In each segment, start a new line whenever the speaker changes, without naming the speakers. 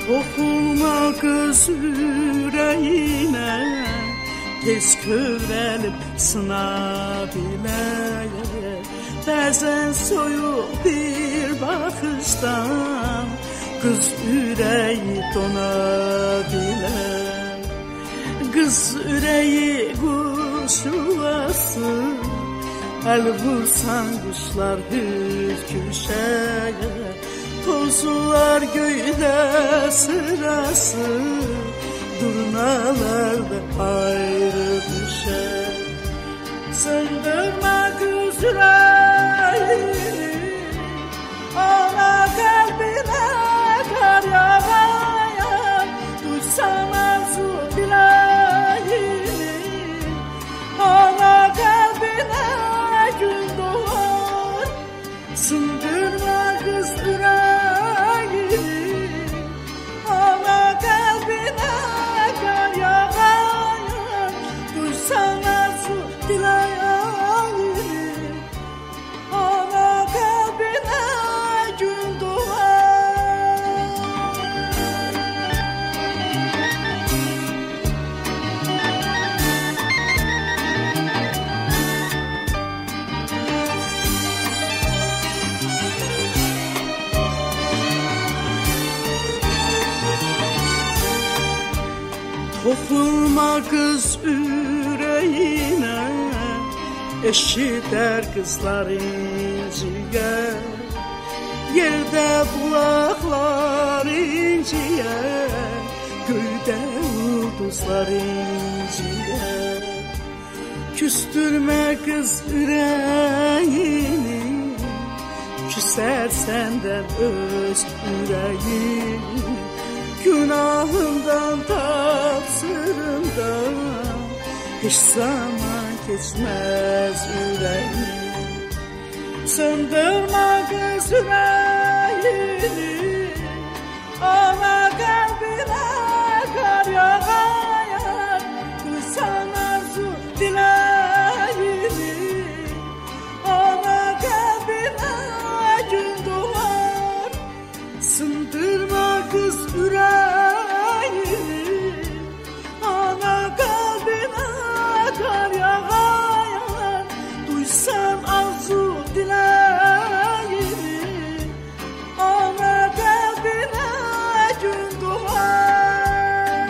Toxunma qız ürəyinə, tez kövrəlib sına biləyək. Bəzən soyuq bir baxışdan qız ürəyi dona bilər. Qız ürəyi quş yuvası, əl vursan quşlar hürküşər. Tozular göydə sırası, durnalar da ayrı düşər. Söndürmə qız ürəyini, ana qəlbinə qar yağayar. Duysan arzu diləyini, ana qəlbinə gün doğar. Söndürmə qız ürəyini, ana qəlbinə qar yağayar. Duysan arzu diləyini, ana qəlbinə gün doğar. Toxunma qız ürəyinə, eşidər qızlar inciyər. Yerdə bulaqlar inciyər, göydə ulduzlar inciyər. Küstürmə qız ürəyini, küsər səndən öz ürəyini. Günahından tapsırımdan, hiç zaman geçmez ürəyim. Söndürmə qız ürəyini, ana qəlbinə qar yağayar. Duysan arzu diləyini, ana qəlbinə gün doğar. Söndürmə qız ürəyini, ana qəlbinə qar yağayar. Duysan arzu diləyini, ana qəlbinə gün doğar.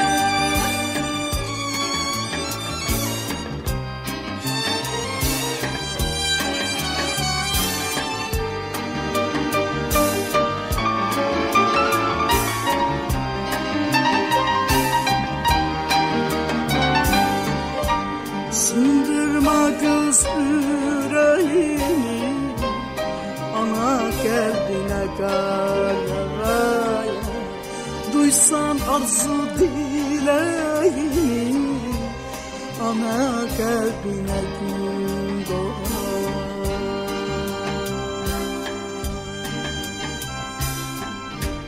Sındırma qız ürəyini, ana qəlbinə qar yağayar. Duysan arzu diləyini, ana qəlbinə gün